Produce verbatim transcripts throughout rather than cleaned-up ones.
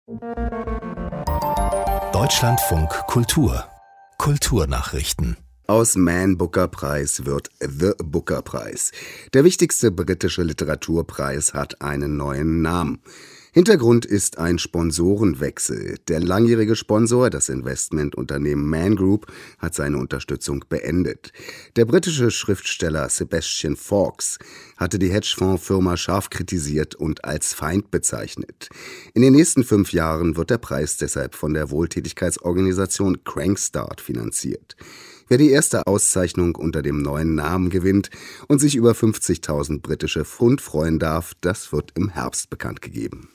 Deutschlandfunk Kultur Kulturnachrichten. Aus Man Booker Prize wird The Booker Prize. Der wichtigste britische Literaturpreis hat einen neuen Namen. Hintergrund ist ein Sponsorenwechsel. Der langjährige Sponsor, das Investmentunternehmen Man Group, hat seine Unterstützung beendet. Der britische Schriftsteller Sebastian Faulks hatte die Hedgefondsfirma scharf kritisiert und als Feind bezeichnet. In den nächsten fünf Jahren wird der Preis deshalb von der Wohltätigkeitsorganisation Crankstart finanziert. Wer die erste Auszeichnung unter dem neuen Namen gewinnt und sich über fünfzigtausend britische Pfund freuen darf, das wird im Herbst bekannt gegeben.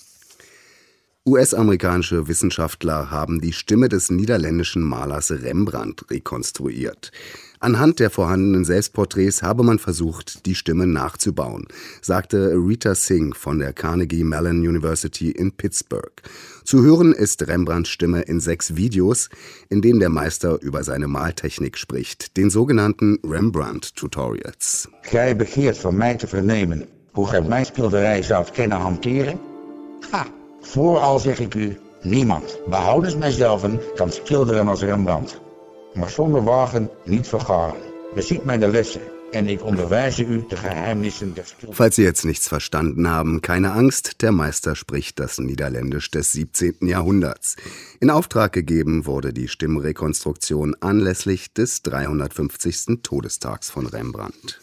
U S-amerikanische Wissenschaftler haben die Stimme des niederländischen Malers Rembrandt rekonstruiert. Anhand der vorhandenen Selbstporträts habe man versucht, die Stimme nachzubauen, sagte Rita Singh von der Carnegie Mellon University in Pittsburgh. Zu hören ist Rembrandts Stimme in sechs Videos, in denen der Meister über seine Maltechnik spricht, den sogenannten Rembrandt-Tutorials. Gij begeert van mij te vernemen hoe gij mijn schilderij zoudt kunnen hanteren? Ha, vooral zeg ik u, niemand, behoudens mijzelven, kan schilderen als Rembrandt. Maar zonder wagen niet vergaren. Beziet meine lessen en ik onderwijze u de geheimnissen der Schilderei. Falls Sie jetzt nichts verstanden haben, keine Angst, der Meister spricht das Niederländisch des siebzehnten Jahrhunderts. In Auftrag gegeben wurde die Stimmrekonstruktion anlässlich des dreihundertfünfzigsten Todestags von Rembrandt.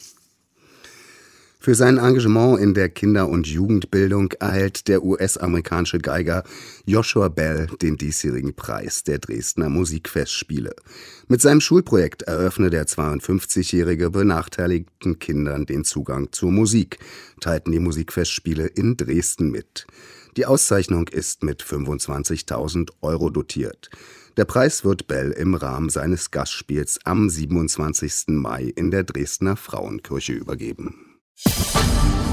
Für sein Engagement in der Kinder- und Jugendbildung erhält der U S-amerikanische Geiger Joshua Bell den diesjährigen Preis der Dresdner Musikfestspiele. Mit seinem Schulprojekt eröffne der zweiundfünfzigjährige benachteiligten Kindern den Zugang zur Musik, teilten die Musikfestspiele in Dresden mit. Die Auszeichnung ist mit fünfundzwanzigtausend Euro dotiert. Der Preis wird Bell im Rahmen seines Gastspiels am siebenundzwanzigsten Mai in der Dresdner Frauenkirche übergeben.